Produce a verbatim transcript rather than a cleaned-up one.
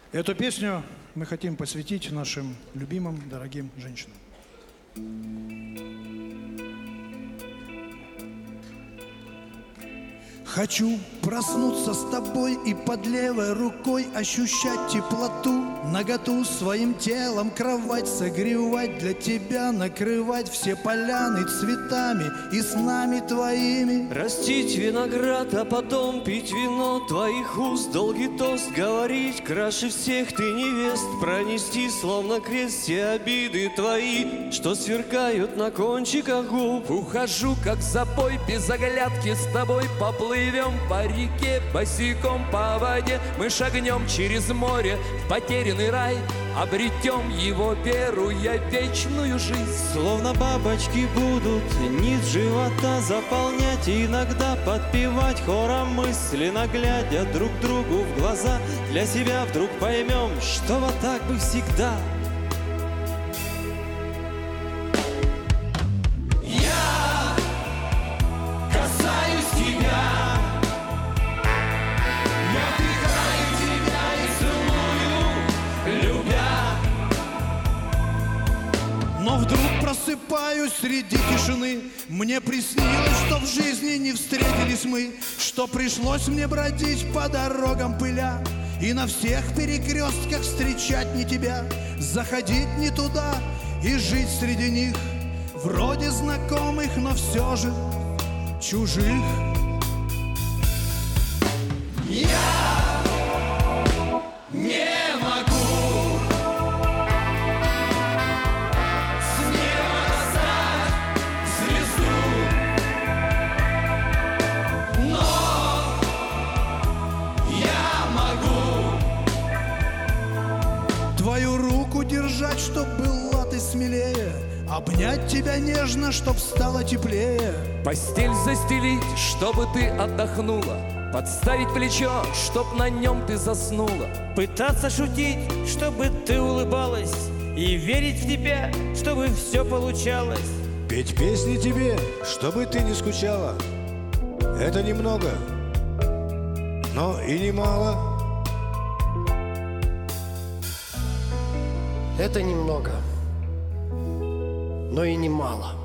Эту песню мы хотим посвятить нашим любимым, дорогим женщинам. Хочу проснуться с тобой и под левой рукой ощущать теплоту, наготу своим телом кровать согревать, для тебя накрывать все поляны цветами и снами твоими. Растить виноград, а потом пить вино твоих уст, долгий тост говорить, краше всех ты невест, пронести словно крест все обиды твои, что сверкают на кончиках губ. Ухожу, как запой, без оглядки с тобой поплывем по реке, босиком по воде. Мы шагнем через море в потерянный рай, обретем его, веруя в вечную жизнь. Словно бабочки будут низ живота заполнять, и иногда подпевать хором мысленно, глядя друг другу в глаза. Для себя вдруг поймем, что вот так бы всегда. Но вдруг просыпаюсь среди тишины. Мне приснилось, что в жизни не встретились мы, что пришлось мне бродить по дорогам пыля, и на всех перекрестках встречать не тебя, заходить не туда и жить среди них, вроде знакомых, но все же чужих. Я не могу твою руку держать, чтоб была ты смелее, обнять тебя нежно, чтоб стало теплее, постель застелить, чтобы ты отдохнула, подставить плечо, чтоб на нем ты заснула, пытаться шутить, чтобы ты улыбалась, и верить в тебя, чтобы все получалось. Петь песни тебе, чтобы ты не скучала. Это немного, но и немало. Это немного, но и немало.